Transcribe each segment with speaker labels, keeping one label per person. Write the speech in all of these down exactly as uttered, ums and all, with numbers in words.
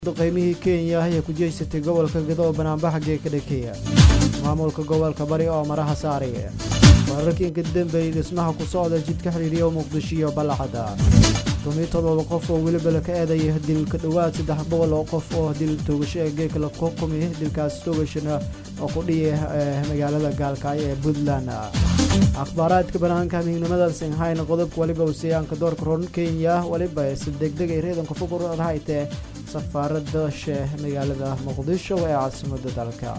Speaker 1: qiimihii Kenya ay ku jeysatay gobolka Gedo banaanbaxa ka dhakeeya maamulka gobolka bari oo maraha saaraya wararkii ka dambeeyay dhismaha ku socda jidka xiriiriyo Muqdisho iyo Balcada todoba qof oo waliba la ka eeday dil ka dhawaad saddex boqol oo qof oo dil toogasho ee kala xukumay dilkaas toogashana oo ku dhiyay magaalada Gaalkaayo ee Puntland akhbaaraadka banaanka midnimada Shanghai qodob waliba uu siyaanka doorka roon Kenya waliba si degdeg ah reedan ku fuqur raaytay safarada sheeh magaalada Muqdisho ee caasimadda dalka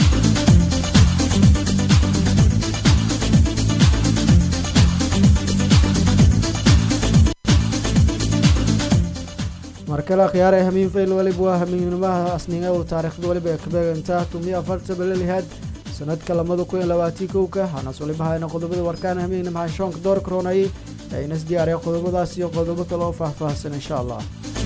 Speaker 1: markala khiyaar ah min fayl waliba hamiinimada asniga oo taariikhda waliba ka beeganta tumiya farta balalihaad sanadka lamada kun iyo labaatan iyo kow ka hana waliba hayna qodobada warkaan hamiinimada shoonka door koronay ay nas diyaariyay qodobadaas iyo qodobo kale oo faahfaahsan insha Allah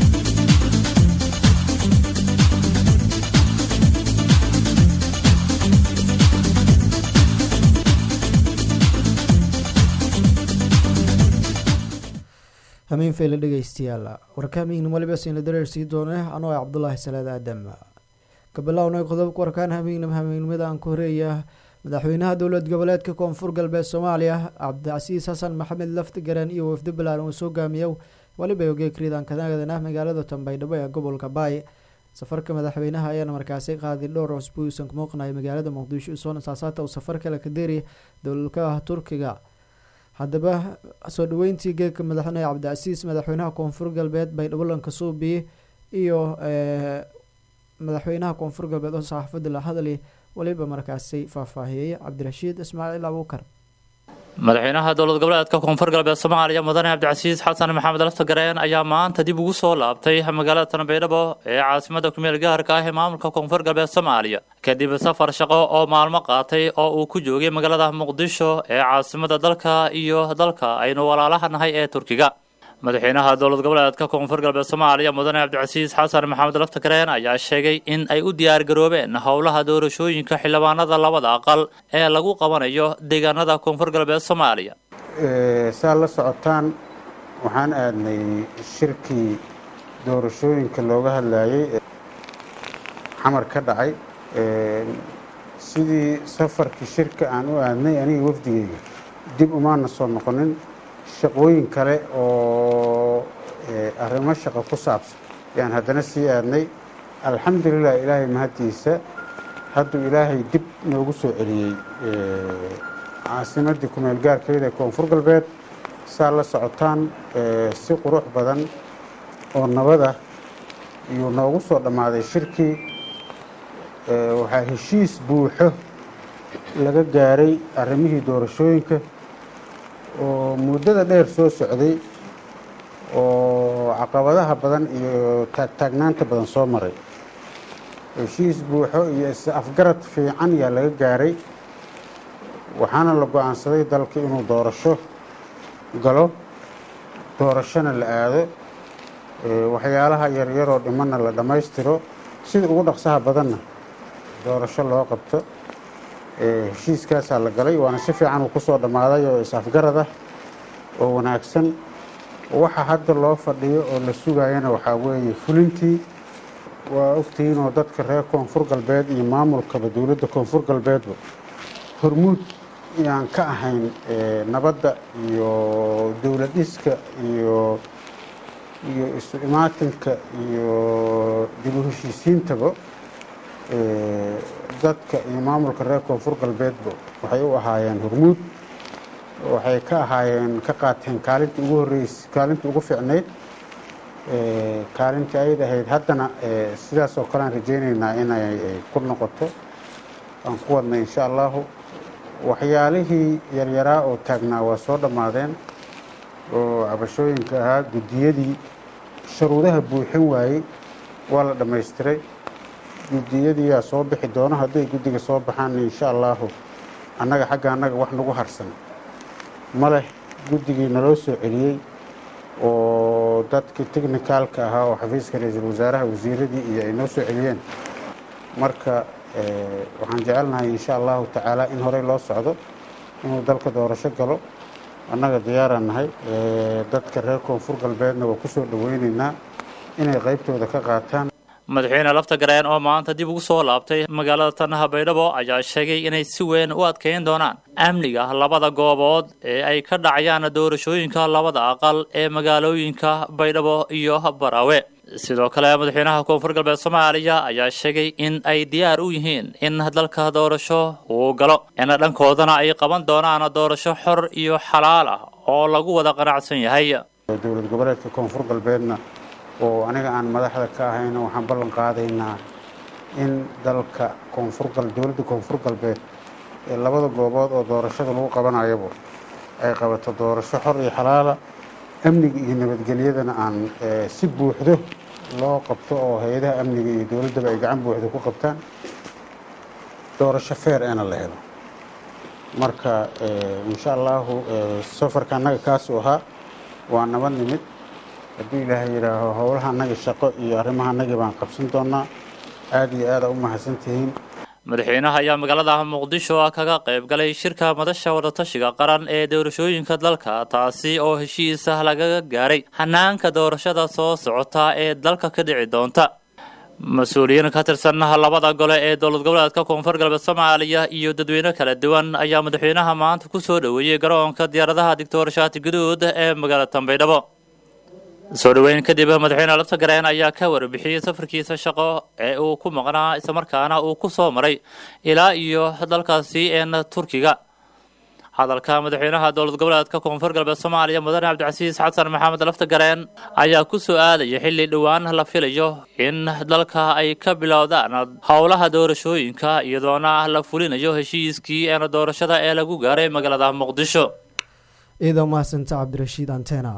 Speaker 1: همين في لدغيستيالا وركامين waliba siin la dareersi doona anoo Cabdullaahi Salaad Aadam kabalawna qodob warkaan hameen hameenimada aan ku horeeyaa madaxweynaha dawlad goboleedka Koonfur Galbeed Soomaaliya Cabdicasiis Xasan Maxamed Laftigaran iyo wafdi balaaran oo soo gaamiyo waliba oo geekriidan kadana magaalada Tanbaydhabo ee gobolka Baay safarka madaxweynaha ayaa markaasay qaaday dhowr cusub oo ka muuqnay magaalada Muqdisho soo nasaasata oo safar kale ka deeri dawladka Turkiga haddaba soo dhaweyntii geedka madaxweynaha Cabdicasiis madaxweynaha Koonfur Galbeed Baydhabo lanka Suubi iyo ee madaxweynaha Koonfur Galbeed oo saxaafadda la hadlay waliba markaasay faahfaahiyay Cabdirashiid Ismaaciil Abuukar
Speaker 2: madaxweynaha dawlad goboleedka Koonfur Galbeed Soomaaliya mudane Cabdicasiis Xasan Maxamed Laftigaran ayaa maanta dib ugu soo laabtay magaalada Tanbaydhabo ee caasimadda ku meel gaarka ah ee maamulka Koonfur Galbeed Soomaaliya kadib safar shaqo oo maalmo qaatay oo uu ku joogay magaalada Muqdisho ee caasimadda dalka iyo dalka aynu walaalahanahay ee Turkiga madaxweynaha dawlad goboleedka Koonfur Galbeed Soomaaliya mudane Cabdicasiis Xasan Maxamed Laftigaran ayaa sheegay in ay u diyaar garoobeen howlaha doorashooyinka xildhibaanada labada aqal ee lagu qabanayo deegaanada Koonfur Galbeed Soomaaliya
Speaker 3: ee saal la socotaan waxaan aadnay shirkii doorashooyinka looga hadlayay xamar ka dhacay ee sidii safarkii shirka aan u aadnay aniga wafdigeyga dib uma soo noqonin shaqooyin kale oo arrimo shaqo ku saabsan yaan haddana sii aadnay alxamdulilah ilaahay mahadiisa hadduu ilaahay dib noogu soo celiyey caasimadii ku meel gaarkeeda Koonfur Galbeed saa la socotaan si qurux badan oo nabada iyo noogu soo dhamaaday shirkii waxaa heshiis buuxo laga gaaray arrimihii doorashooyinka oo muddada dheer soo socday oo caqabadaha badan iyo taagnaanta badan soo maray heshiis buuxo iyo afgarad fiican yaa laga gaaray waxaana la go'aansaday dalka inuu doorasho galo doorashona la aado waxyaalaha yaryar oo dhimanna la dhammaystiro sida ugu dhaqsaha badanna doorasho loo qabto heshiiskaasaa la galay waana si fiican uu ku soo dhammaaday oo is-afgarad ah oo wanaagsan waxa hadda loo fadhiyo oo la sugayana waxaa weeye fulintii waa ogtihiin oo dadka reer Koonfur Galbeed iyo maamulkaba dawladda Koonfur Galbeedba hormuud yaan ka ahayn nabadda iyo dawlad dhiska iyo iyo isu imaatinka iyo dib u heshiisiintaba dadka iyo maamulka reer Koonfur Galbeedba waxay u ahaayeen hormuud waxay ka ahaayeen ka qaateen kaalinta ugu horeysay kaalinta ugu fiicneed ee kaalinta ay ahayd haddana sidaas oo kale aan rajaynaynaa inay ku noqoto aan ku wadnay insha Allah waxyaalihii yaryaraa oo taagnaa waa soo dhamaadeen oo cabashooyinka ahaa gudiyadii shuruudaha buuxin waayay waa la dhammaystiray gudiyadii yaa soo bixi doona hadday gudiga soo baxaan insha Allah annaga xagga annaga wax nagu harsan male gudigii naloo soo celiyay oo dadkii technicalka ahaa oo xafiiska ra'iisul wasaaraha wasiiradii iyo ay noo soo celiyeen marka waxaan jecelnahay insha Allah tacaala in hore loo socdo inuu dalka doorasho galo annaga diyaaraan nahay dadka reer Koonfur Galbeedna waa ku soo dhaweynaynaa inay qaybtooda ka qaataan
Speaker 2: madaxweyne lafta gareen oo maanta dib ugu soo laabtay magaalada Tanaha Baydhabo ayaa sheegay inay si weyn u adkeyn doonaan amniga labada goobood ee ay ka dhacayaan doorashooyinka labada aqal ee magaalooyinka Baydhabo iyo Baraawe sidoo kale madaxweynaha Koonfur Galbeed Soomaaliya ayaa sheegay in ay diyaar u yihiin in dalka doorasho uu galo in dhankoodana ay qaban doonaan doorasho xor iyo xalaal ah oo lagu wada qanacsan yahay
Speaker 3: dowlad goboleedka Koonfur Galbeedna oo aniga aan madaxda ka ahayn waxaan ballan qaadaynaa in dalka Koonfur Galbeed dowladda Koonfur Galbeed ee labada goobood oo doorashada lagu qabanayo ay qabato doorasho xor iyo xalaal ah amniga iyo nabadgelyadana aan si buuxdo loo qabto oo hay'adaha amniga iyo dowladda ay gacan buuxdo ku qabtaan doorasho fair ana la helo marka insha Allah safarka anaga kaas oo ahaa waa nabad nimid haddii ilaahay yiraaho howlaha anaga shaqo iyo arrimaha anaga baan qabsan doonaa aad iyo aad u mahadsantihiin
Speaker 2: madaxweynaha ayaa magaalada Muqdisho kaga qayb galay shirka madasha wada tashiga qaran ee doorashooyinka dalka taasi oo heshiis ah laga gaaray hanaanka doorashada soo socota ee dalka ka dhici doonta mas'uuliyiin ka tirsan labada gole ee dowlad goboleedka Koonfur Galbeed Soomaaliya iyo dadweyne kala duwan ayaa madaxweynaha maanta ku soo dhaweeyay garoonka diyaaradaha Doctor Shaati Guduud ee magaalada Baydhabo soo dhaweyn kadib madaxweynaha lafta gareen ayaa ka warbixiyay safarkiisa shaqo ee uu ku maqnaa isla markaana uu ku soo maray ilaa iyo dalkaasi ee Turkiga hadalka madaxweynaha dowlad goboleedka Koonfur Galbeed Soomaaliya Mudane Cabdicasiis Xasan Maxamed lafta gareen ayaa ku soo aaday xilli dhawaan la filayo in dalka ay ka bilowdaan howlaha doorashooyinka iyadoona la fulinayo heshiiskii ee doorashada ee lagu gaaray magaalada Muqdisho
Speaker 1: iido maasanta Cabdirashiid Antena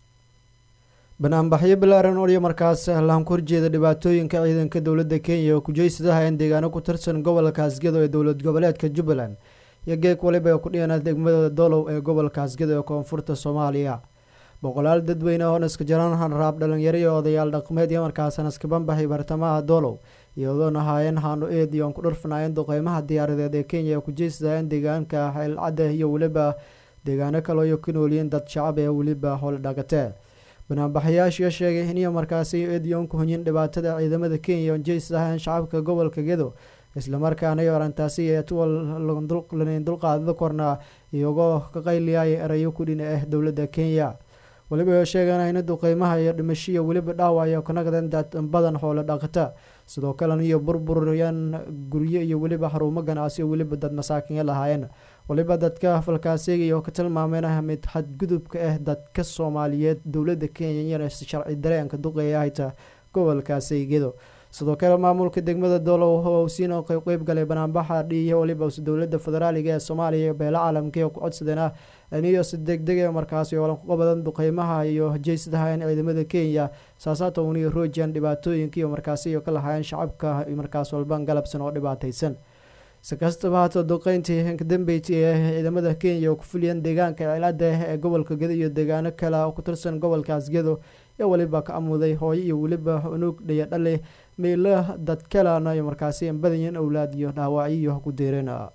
Speaker 1: banaanbaxyo bilaaran oo markaas laan ku horjeeda dhibaatooyinka ciidanka dowladda Kenya oo ku jeysadaha in deegaano ku tirsan gobolka Asgedo ee dowlad goboleedka Jubbaland iyo geek waliba ku dhiyana degmada Dolow ee gobolka Asgedo ee koonfurta Soomaaliya boqolaal dadweyne oo iska jiraan han raab dhalinyaro iyo odayaal dhaqameed iyo markaas iska banbaxay bartamaha Dolow iyadoo nahaayeen haano eed iyo ku dhurfanaayeen duqeymaha diyaaradeed ee Kenya ku jeysadaha in deegaanka xil cad iyo waliba deegaano kale oo ku noolyihiin dad shacab ee waliba howl dhaqatay banaanbaxayaasha sheegay in markaas ay eediyoon ku hunyin dhibaatada ciidamada Kenya oo jeysadaha shacabka gobolka Gedo isla markaana ay orantaasi ee tuwal dulqaadeen dulqaadada korna iyagoo ka qayliyay erayo ku dhin ah dowladda Kenya waliba sheegana in duqeymaha iyo dhimashiyo waliba dhaawayo kana gadan dad badan xoolo dhaqata sidoo kale iyo burburiyaan guryo iyo waliba xarumo ganacsi waliba dad masaakiin lahaayeen waliba dadka falkaasiga iyo ka tilmaameen mid xadgudubka ah dadka Soomaaliyeed dowladda Kenya iyo sharci dareenka duqeeyayta gobolka Asgedo sidoo kale maamulka degmada Dolow oo siino qayb galay banaanbaxa dhiyo waliba dowladda federaaliga ee Soomaaliya beela caalamka ku codsadeen aniyo si degdeg ah markaas oo ku qabadan duqeymaha iyo jeysadaha ciidamada Kenya saasato uu roojiyaan dhibaatooyinka iyo markaas iyo kala hayaan shacabka markaas walban galabsan oo dhibaataysan sakastaba hata duqeyntii ka dambeeyay ee ciidamada Kenya oo ku fuliyeen deegaanka ciidamada ee gobolka Gedo iyo deegaano kale oo ku tirsan gobolka Asgedo ee waliba ka amuday hooyo iyo waliba unug dhaya dhale meelaha dad kale ay markaas in badan awlaad iyo dhaawacyo ku deereen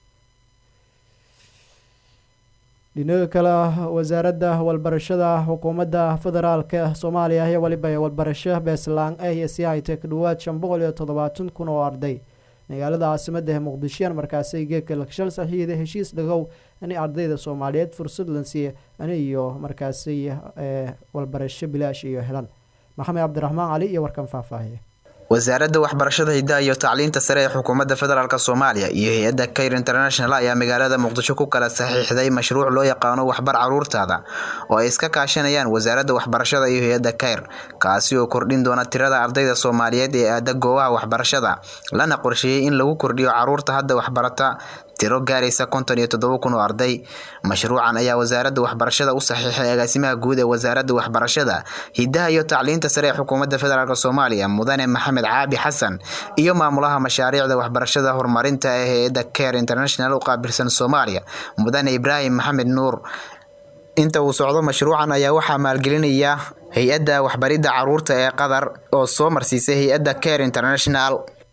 Speaker 1: dhinaca kale wasaaradda walbarashada xukuumadda federaalka Soomaaliya ayaa waliba walbarasho beeslaan ay siyaaytay ku dhawaad shan boqol iyo toddobaatan kun oo arday magaalada caasimadda Muqdisho markaas ay geek lakshal saxiixda heshiis dhagow in ardayda Soomaaliyeed fursad la siiyo aniyo markaas ay walbarasho bilaash iyo helan Maxamed Cabdiraxmaan Ali iyo warkan faahfaahiye
Speaker 4: wasaaradda waxbarashada hidaha iyo tacliinta sare ee xukuumadda federaalka Soomaaliya iyo hay'adda Care International ayaa magaalada Muqdisho ku kala saxiixday mashruuc loo yaqaan waxbar caruurtaada oo ay iska kaashanayaan wasaaradda waxbarashada iyo hay'adda Care kaasi oo kordhin doona tirada ardayda Soomaaliyeed ee aada goobaha waxbarashada lana qorsheeyay in lagu kordhiyo caruurta hadda waxbarata tiro gaaraysa konton iyo toddoba kun oo arday mashruucan ayaa wasaaradda waxbarashada u saxiixay agaasimaha guud ee wasaaradda waxbarashada hidaha iyo tacliinta sare ee xukuumadda federaalka Soomaaliya Mudane Maxamed Caabi Xasan iyo maamulaha mashaariicda waxbarashada horumarinta ee hay'adda Care International u qaabilsan Soomaaliya Mudane Ibrahim Maxamed Nuur inta uu socdo mashruucan ayaa waxa maalgelinaya hay'adda waxbaridda caruurta ee Qatar oo soo marsiisay hay'adda Care International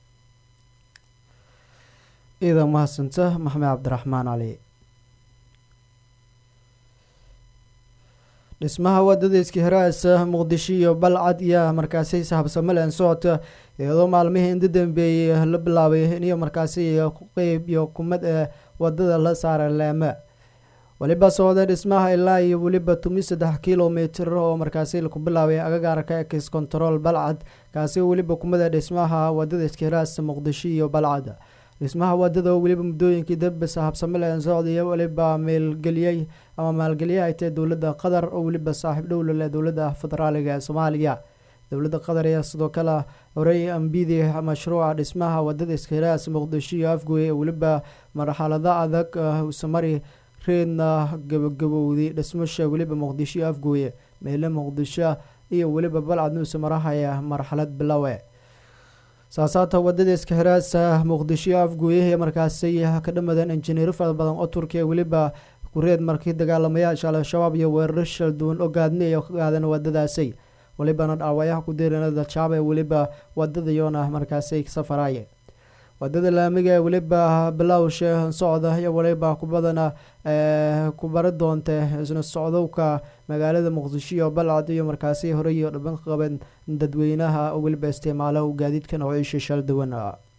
Speaker 1: إذا ما سنته محمد عبد الرحمن علي dhismaha wadada iskahiraasa muqdisho iyo balcad iyo markaasi sahabsamalan socota iyadoo maalmihii inta dambeeyay la bilaabay in markaasi qeyb iyo kumad ee wadada la saaray laama waliba socda dhismaha ilaa iyo waliba saddex kilomitir oo markaasi lagu bilaabay agagaarka ex control balcad kaasi waliba kumada dhismaha wadada iskahiraasa muqdisho iyo balcad dhismaha wadada waliba muddooyinkii dambe sahabsamalan socday waliba maalgeliyay ama maalgeliyay ay tahay dowladda qatar oo waliba saaxiib dhow leh dowladda federaaliga ee Soomaaliya dowladda qatar ayaa sidoo kale horay ambidi mashruuca dhismaha wadada iskahiraasa muqdisho iyo afgooye waliba marxalada adag u samari reedna gabagabowday dhismasha waliba muqdisho iyo afgooye meelo muqdisho iyo waliba balcad nuusa marahaya marxalad bilowe saasaata wadada iskahiraasa muqdisho iyo afgooye markaasi ka dhamaadeen injineer fara badan oo Turkiga waliba kureed markii dagaalamayaasha al-shabaab iyo weerar shil duwan oo gaadnay oo qaadan wadadaasay waliba dhaawayaha ku deeranada shacabka waliba wadada yoona markaasi safaraaye wadada laamiga waliba bilowsha socda iyo waliba ku badana ee ku bar doonta isna socdowka magaalada muqdisho iyo balcad iyo markaasi hore iyo dhaban qaban dadweynaha oo waliba isticmaala gaadiidka noocyada shil duwan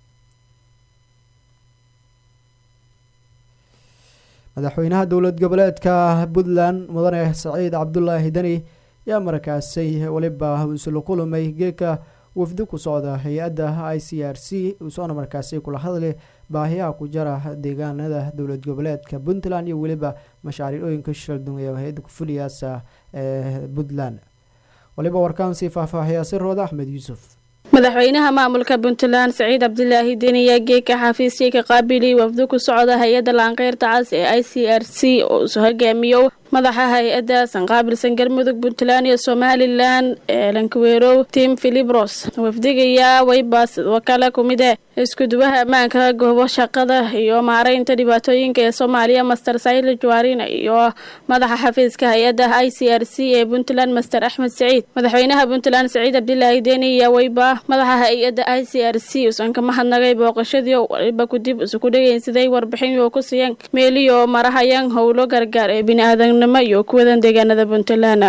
Speaker 1: madaxweynaha dowlad goboleedka Puntland mudane Saciid Cabdullaahi Dani yaa markaasay waliba uu kulmay geeka wafdi ku socda hay'adda I C R C oo soo markaasay kula hadlay baahiyaha ku jira deegaanada dowlad goboleedka Puntland iyo waliba mashaariicooyinka shildun ee hay'adda ku fuliyaasa ee Puntland waliba warkaan si faahfaahaya sirrooda Axmed Yuusuf
Speaker 5: madaxweynaha maamulka Puntland Saciid Cabdullaahi Dani ayaa geeka xafiiska ka qaabilay wafdi ku socda hay'adda laanqeyrta cas ee I C R C oo soo hogaamiyo madaxa hay'adda sanqaabilsan galmudug Puntland iyo Somaliland ee Lankaweerow Tim Philibros wafdiga way baas wakala kumida isku duwaha amaanka goobo shaqada iyo maareynta dhibaatooyinka ee Soomaaliya Master Said Jawarin iyo madaxa xafiiska hay'adda I C R C ee Puntland Master Ahmed Saciid madaxweynaha Puntland Saciid Cabdullaahi Dani ayaa wayba madaxa hay'adda I C R C usan ka mahadnaqay booqashadii waliba ku dib isku dhigeen siday warbixin oo ku siiyeen meeliyo marahayaan howlo gargaar ee bini'aadan iyo kuwadan deegaanada Puntland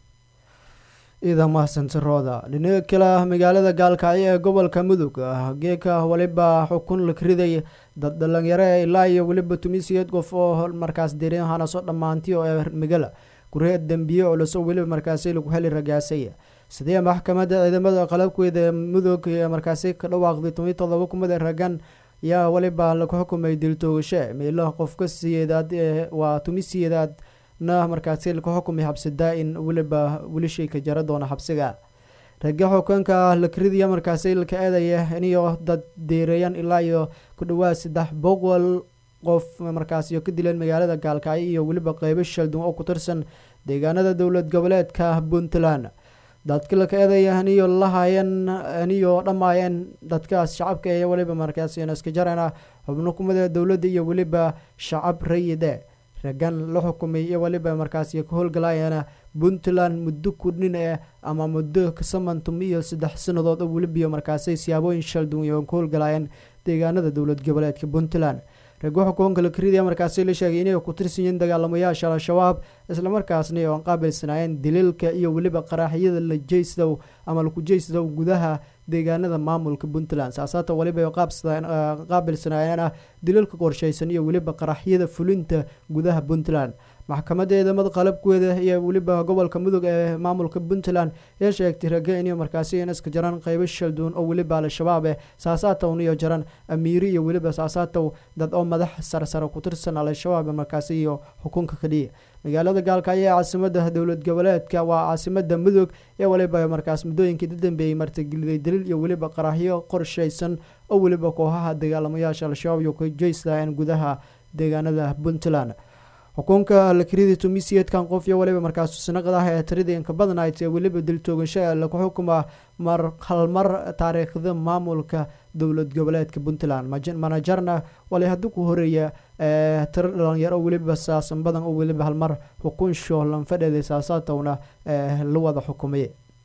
Speaker 1: ida mahadsantirooda dhinaca kale magaalada Gaalkacyo ee gobolka Mudug geeka waliba xukun la kriday dad dhalinyaro ilaa iyo waliba tumisiyad qof oo markaas deegaanana soo dhamaantay oo magala kureed dambiyo oo soo waliba markaas lagu heli ragaasay sidee maxkamadda ciidamada qalabkeeda Mudug ee markaas ka dhawaaqday toban kumada ragan yaa waliba lagu xukumay dil toogasho meelaha qofka siyeedad waa tumisiyad na markaasi la xukumay xabsida in waliba wilishay ka jara doona xabsiga raga xukunka la kridiya markaasi la ka eedaya iniyo dad deereeyaan ilaa iyo ku dhawaad saddex boqol qof markaasi ka dileen magaalada Gaalkacyo iyo waliba qaybo shaldun oo ku tirsan deegaanada dowlad goboleedka Puntland dadka la ka eedaya iniyo lahaayeen iniyo dhamaayeen dadkaas shacabka ee waliba markaasi iska jarana xubno kumada dowladda iyo waliba shacab rayide ragan la xukumay iyo waliba markaas ka howlgalayana Puntland muddo kudnin ee ama muddo ka samantum iyo saddex sanadood oo waliba markaas siyaabooyin shaldun iyo ka howlgalayeen deegaanada dowlad goboleedka Puntland rago xukunka la kridiya markaas la sheegay inay ku tirsan yihiin dagaalamayaasha al-shabaab isla markaasna oo qaabilsanayeen dililka iyo waliba qaraxyada la jeysdo ama la ku jeysdo gudaha deegaanada maamulka Puntland saasaata waliba qaabsadaan qaabilsanayeen dililka qorsheysan iyo waliba qaraxyada fulinta gudaha Puntland maxkamadda ciidamada qalabkooda iyo waliba gobolka Mudug ee maamulka Puntland ee sheegtay raga inay markaas in iska jaraan qaybo shaldun oo waliba al-shabaab saasaata iyo jaran amiiri iyo waliba saasaata dad oo madax sarsare ku tirsan al-shabaab markaas iyo xukunka kaliya magaalada Gaalkacyo ee caasimadda dowlad goboleedka waa caasimadda Mudug ee waliba markaas muddooyinkii dambeeyay martigeliday dilil iyo waliba qaraxyo qorsheysan oo waliba kooxaha dagaalamayaasha al-shabaab iyo ku jeystaan gudaha deegaanada Puntland xukunka la kriday tumisiyadkan qof iyo waliba markaas sanaqadaha ee tirideenka badanayd ee waliba dil toogasho la ku xukuma mar hal mar taariikhda maamulka dowlad goboleedka Puntland manajarna wali haddu ku horeeya ee tir dhalinyaro waliba saasan badan oo waliba hal mar xukun shoolan fadhiday saasaatowna ee la wada xukumay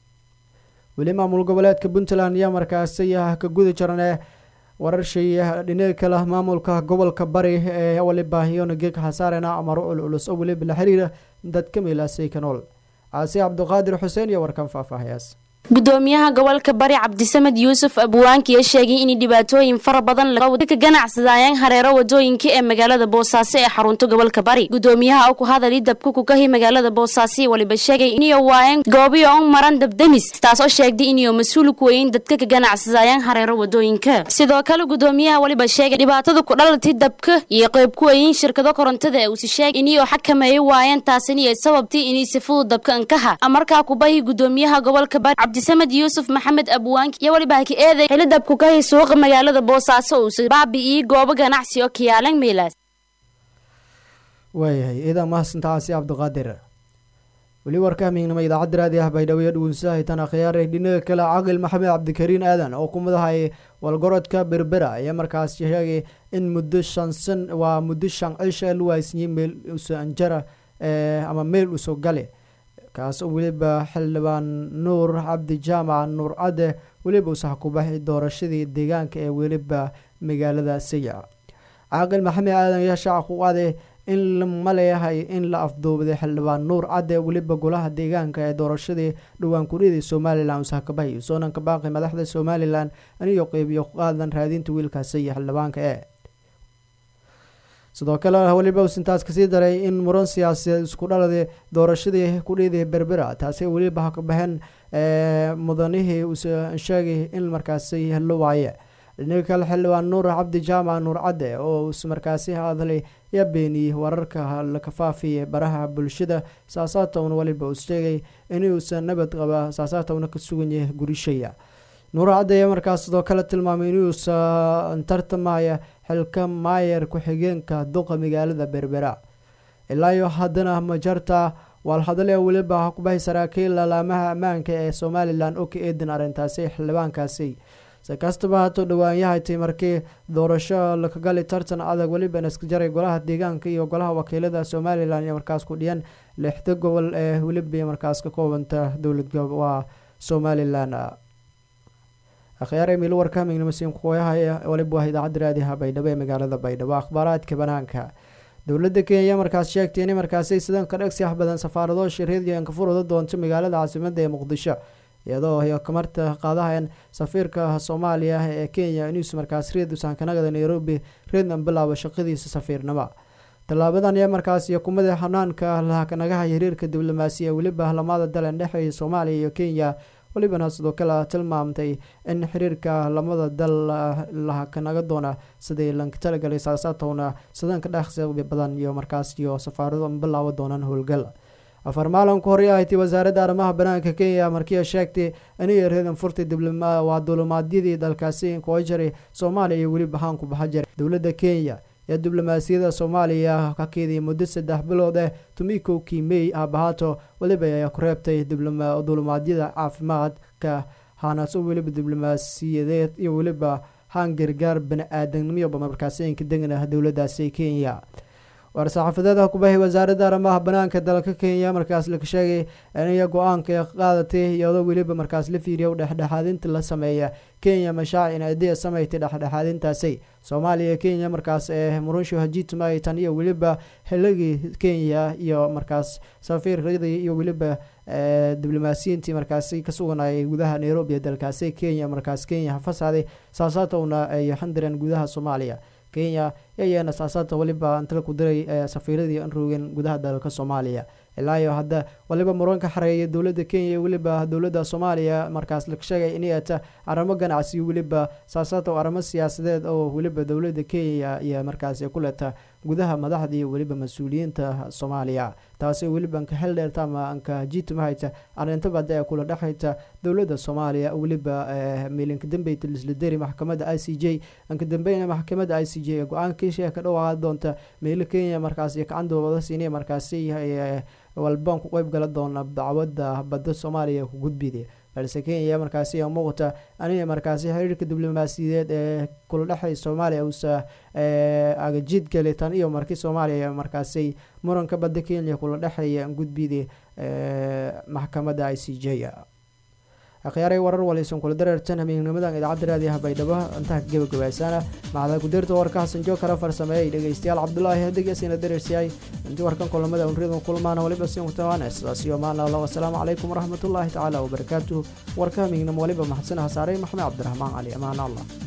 Speaker 1: wali maamul goboleedka Puntland ya markaas ka guda jirnaa wararshii dhinaca kale maamulka gobolka bari ee waliba iyo geek xasaarana amaro culus oo waliba la xiriira dad ka meelaasay kanool caasi cabdiqaadir xuseen iyo warkan faahfaahayaas
Speaker 6: gudoomiyaha gobolka bari cabdisamed yuusuf abwaankiya sheegay in dhibaatooyin fara badan ka ganacsadayaan hareero wadooyinka ee magaalada boosaaso ee xarunta gobolka bari gudoomiyaha oo ku hadalay dabka ku kahi magaalada boosaaso waliba sheegay inay waayeen goobiyo on maran dabdamis taas oo sheegday inay mas'uul ku weyn dadka ka ganacsadayaan hareero wadooyinka sidoo kale gudoomiyaha waliba sheegay dhibaatada ku dhalatay dabka iyo qayb ku weyn shirkado korontada ee uu si sheegay inay xakameeyay waayeen taasina ay sababtay inay si fudud dabka ankaha amarka ku bahi gudoomiyaha gobolka bari cabdisamed yuusuf maxamed abwaanki iyo waliba ka eeday xilli dabku ka suuqa magaalada boosaaso uu sabab ii goobo ganacsi oo kiyaalan meelaas
Speaker 1: waayahay idan mahadsantaasi cabdiqaadir weli warka miignama idaacadda raadiyaha baydhabo dhugunsaha tan akhyaar dhinaca kale caqil maxamed cabdikariin aadan oo ku madahay walgorodka berbera ayaa markaas sheegay in muddo shan san waa muddo shan cisho loo haysiiyay meel usoo anjara ama meel usoo gale kaas oo weliba xildhibaan nuur cabdi jaamac nuur cade weliba uu sax ku baxay doorashadii deegaanka ee weliba magaalada Sayca caaqil maxamed aadan ayaa shaac ku qaaday in la maleeyahay in la afduubay xildhibaan nuur cade weliba golaha deegaanka ee doorashadii dhawaan ku dhigay Soomaaliland uu sax ka baxay soonan ka baaqay madaxda Soomaaliland aniyo qaybiyo qaadan raadinta wiilkaas Sayca xildhibaanka ee sidoo kale waliba uu sintaas ka sii daray in muran siyaasadeed isku dhaladay doorashadii ku dhigay berbera taasi waliba ka baxeen ee mudanihii uu sheegay in markaas helo waaye dhinaca kale xildhibaan nuur cabdi jaamac nuur cade oo markaasi hadlay ya beeni wararka la kafaafiyay baraha bulshada saasaatoon waliba uu sheegay inuu san nabad qaba saasaatoon ka sugan yahay gurishaya nuur cade markaas sidoo kale tilmaamay inuu tartamaya xilka maayer ku xigeenka duqa magaalada berbera ilaa iyo haddana ma jarta wal hadalay waliba ku baxay saraakiil laamaha ammaanka ee Soomaaliland oo ka eedan arintaasi xildhibaankaasi sakastaba hado dhawaanyahay tii markii doorasho la ka galay tartan adag waliba iska jaray golaha deegaanka iyo golaha wakiilada Soomaaliland iyo markaas ku dhiyaan lixda gobol ee waliba markaas ka koobanta dawladda waa Soomaaliland akhyaar ee meel warka miignama siin qoyahay waliba waa idaacadda raadiyaha baydhabo ee magaalada baydhabo akhbaaraadka banaanka dawladda Kenya markaas sheegtay in markaas ay sidan ka dhagsi badan safaarado shirkadii ka furado doonto magaalada caasimadda ee Muqdisho iyadoo ay kamarta qaadahayn safiirka Soomaaliya ee Kenya inuu markaas reed u sankanagada Nairobi reedna bilaabo shaqadiisa safiirnimo talaabadan ayaa markaas iyo kumada xanaanka la kanaga xiriirka diblomaasiya waliba lamada dal ee dhexeeya Soomaaliya iyo Kenya waliba sidoo kale tilmaamtay in xiriirka lamada dal la kanaga doona sidii lanka talagalay saasaatoona sidan ka dhaxsay badan iyo markaas iyo safaarado bilaabo doonaan howlgal afar maalin ka hor ay tii wasaaradda arrimaha banaanka Kenya markii ay sheegtay inay reedan furtay diblomaad waa dowladnimada dalkaasi ku jiray Soomaaliya iyo waliba haan ku baxay dawladda Kenya ee diblomaasiyadda Soomaaliya ka keeday muddo saddex bilood ah tumiko Kimey abahato waliba ay ku reebtay diblomaadiyada caafimaadka hana soo waliba diblomaasiyadeed iyo waliba haan gargaar bani'aadanimo markaas ay ka deganahay dawladdaasi Kenya war saxaafadada ku baxay wasaaradda arrimaha banaanka dalka Kenya markaas la sheegay inay go'aanka qaadatay iyadoo waliba markaas la fiiriyo dhexdhexaadinta la sameeyo Kenya mashaa'in ay sameeytay dhexdhexaadintaasi Soomaaliya Kenya markaas ee murasho hajitma ay tan iyo waliba xilligii Kenya iyo markaas safiirradii iyo waliba diblomaasiyiintii markaas ka suganayay gudaha Nairobi dalkaasi Kenya markaas Kenya fasaaday saasaatoona ay xandiran gudaha Soomaaliya Kenya ayana saasaadta waliba inta ku diray safiiradii aan roogin gudaha dalka Soomaaliya ilaa iyo hadda waliba muranka xareeyay dawladda Kenya waliba dawladda Soomaaliya markaas la sheegay inay ta aramo ganacsi waliba saasaadta aramo siyaasadeed oo waliba dawladda Kenya iyo markaas ku leeta gudaha madaxdii waliba mas'uuliyiinta Soomaaliya taasi waliba ka xil dheer tama anka jiitmahayta arinta badan kula dhaxayta dawladda Soomaaliya waliba meelinka dambeeyay isla dari maxkamadda I C J anka dambeeyna maxkamadda I C J go'aankii ka dhawaad doonta meel Kenya markaas iyo kacandooda siinay markaas walbaan ku qayb gala doona dacwadda badda Soomaaliya ku gudbiday balse Kenya markaas ay muuqata aniga markaas xiriirka diblomaasiyadeed ee kula dhaxay Soomaaliya uu ee aga jid galeetan iyo markii Soomaaliya markaas ay muranka badda Kenya kula dhaxay gudbiday ee maxkamadda I C J akhyaaray warar walaysan kula dareertan hamiignimadan idaacadda raadiyaha baydhabo intaa gabagabaysaana macda gudeerta warka xasan joog kala farsameeyay dhegeystayaal cabdulaahi hadegeysina dareersiyay intii warkan kulamada unridan kulmaana waliba siin kutawaana sidaas iyo maana allah wasalaamu calaykum waraxmatullaahi tacaala wabarakaatuhu warka hamiignimo waliba maxsan hasaaray maxamed cabdiraxmaan cali amaana allah